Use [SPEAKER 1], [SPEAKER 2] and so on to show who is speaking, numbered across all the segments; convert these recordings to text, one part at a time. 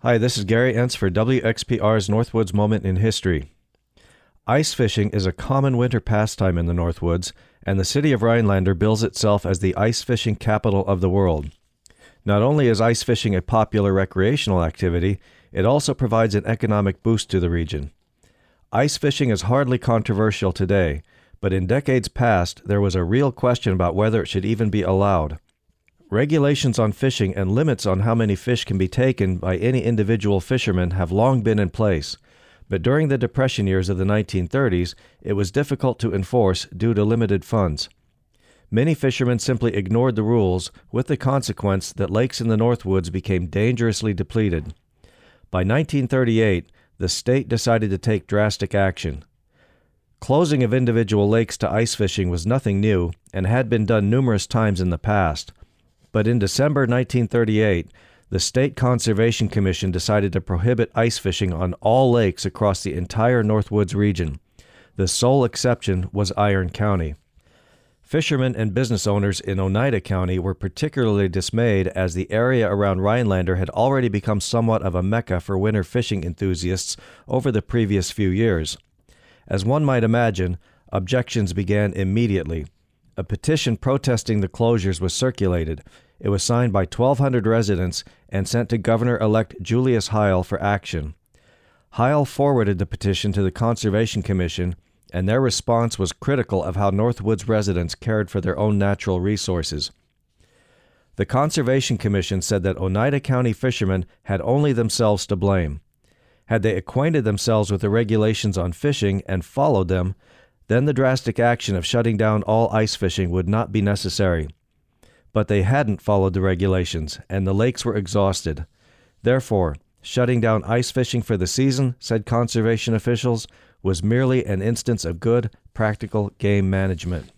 [SPEAKER 1] Hi, this is Gary Entz for WXPR's Northwoods Moment in History. Ice fishing is a common winter pastime in the Northwoods, and the city of Rhinelander bills itself as the ice fishing capital of the world. Not only is ice fishing a popular recreational activity, it also provides an economic boost to the region. Ice fishing is hardly controversial today, but in decades past, there was a real question about whether it should even be allowed. Regulations on fishing and limits on how many fish can be taken by any individual fisherman have long been in place, but during the Depression years of the 1930s, it was difficult to enforce due to limited funds. Many fishermen simply ignored the rules, with the consequence that lakes in the Northwoods became dangerously depleted. By 1938, the state decided to take drastic action. Closing of individual lakes to ice fishing was nothing new and had been done numerous times in the past. But in December 1938, the State Conservation Commission decided to prohibit ice fishing on all lakes across the entire Northwoods region. The sole exception was Iron County. Fishermen and business owners in Oneida County were particularly dismayed as the area around Rhinelander had already become somewhat of a mecca for winter fishing enthusiasts over the previous few years. As one might imagine, objections began immediately. A petition protesting the closures was circulated. It was signed by 1,200 residents and sent to Governor-elect Julius Heil for action. Heil forwarded the petition to the Conservation Commission, and their response was critical of how Northwoods residents cared for their own natural resources. The Conservation Commission said that Oneida County fishermen had only themselves to blame. Had they acquainted themselves with the regulations on fishing and followed them, then the drastic action of shutting down all ice fishing would not be necessary. But they hadn't followed the regulations, and the lakes were exhausted. Therefore, shutting down ice fishing for the season, said conservation officials, was merely an instance of good, practical game management.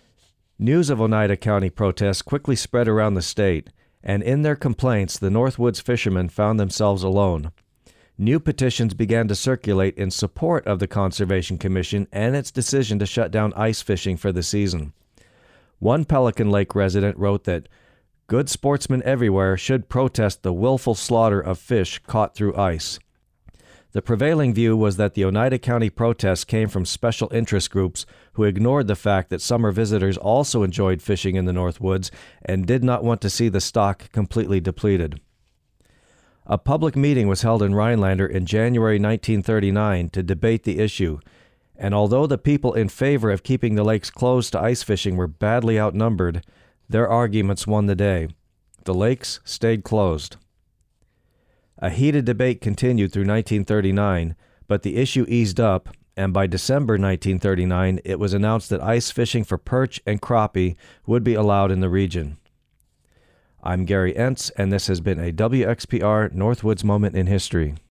[SPEAKER 1] News of Oneida County protests quickly spread around the state, and in their complaints, the Northwoods fishermen found themselves alone. New petitions began to circulate in support of the Conservation Commission and its decision to shut down ice fishing for the season. One Pelican Lake resident wrote that good sportsmen everywhere should protest the willful slaughter of fish caught through ice. The prevailing view was that the Oneida County protests came from special interest groups who ignored the fact that summer visitors also enjoyed fishing in the Northwoods and did not want to see the stock completely depleted. A public meeting was held in Rhinelander in January 1939 to debate the issue, and although the people in favor of keeping the lakes closed to ice fishing were badly outnumbered, their arguments won the day. The lakes stayed closed. A heated debate continued through 1939, but the issue eased up, and by December 1939 it was announced that ice fishing for perch and crappie would be allowed in the region. I'm Gary Entz, and this has been a WXPR Northwoods Moment in History.